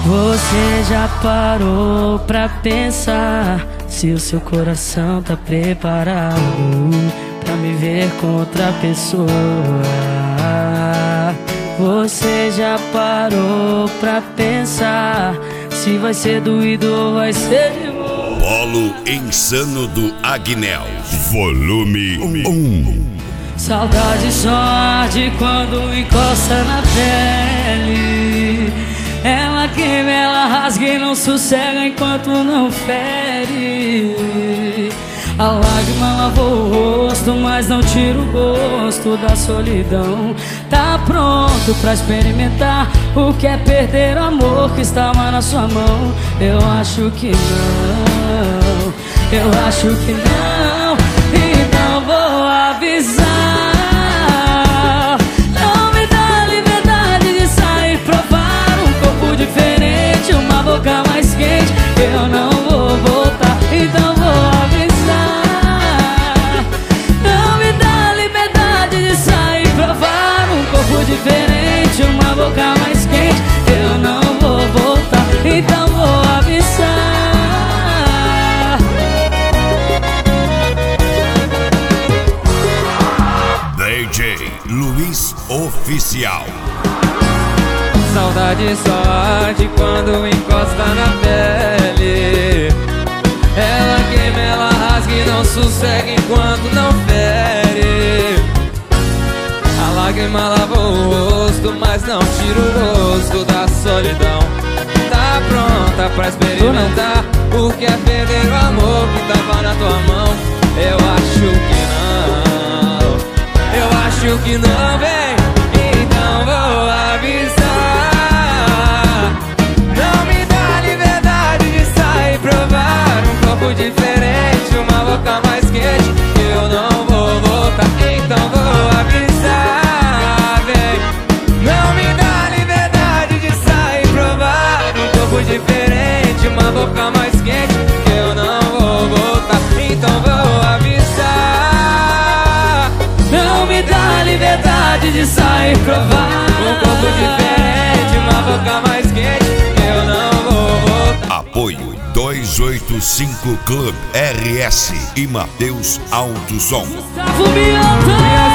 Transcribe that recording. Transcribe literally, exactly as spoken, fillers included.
Você já parou pra pensar se o seu coração tá preparado pra me ver com outra pessoa? Você já parou pra pensar se vai ser doído ou vai ser de boa? Polo Insano do Agnel, volume um. Saudade só arde quando encosta na pele. Ela queima, ela rasga e não sossega enquanto não fere. A lágrima lavou o rosto, mas não tira o gosto da solidão. Tá pronto pra experimentar o que é perder o amor que estava na sua mão? Eu acho que não, eu acho que não. Então vou avisar. Não me dá liberdade de sair, provar um corpo diferente, uma boca mais quente. Eu não vou voltar, então vou avisar. Não me dá liberdade de sair, provar um corpo diferente, uma boca mais quente. Eu não vou voltar, então vou avisar. D J Luiz Oficial. Saudade só arde quando encosta na pele. Ela queima, ela rasga e não sossega enquanto não fere. A lágrima lava o rosto, mas não tira o rosto da solidão. Tá pronta pra experimentar o que é perder o amor que tava na tua mão? Eu acho que não, eu acho que não, vem. Então vou avisar. Não me dá liberdade de sair, provar um corpo diferente, uma boca mais quente. Eu não vou voltar, então vou avisar, vem. Não me dá liberdade de sair, provar um corpo diferente, uma boca mais quente. Eu não vou voltar, então vou avisar. Não me dá liberdade de sair, provar um corpo diferente, uma boca mais quente. Eu não vou voltar. Apoio dois oito cinco Club R S e Mateus Alto Som. Gustavo Mioto.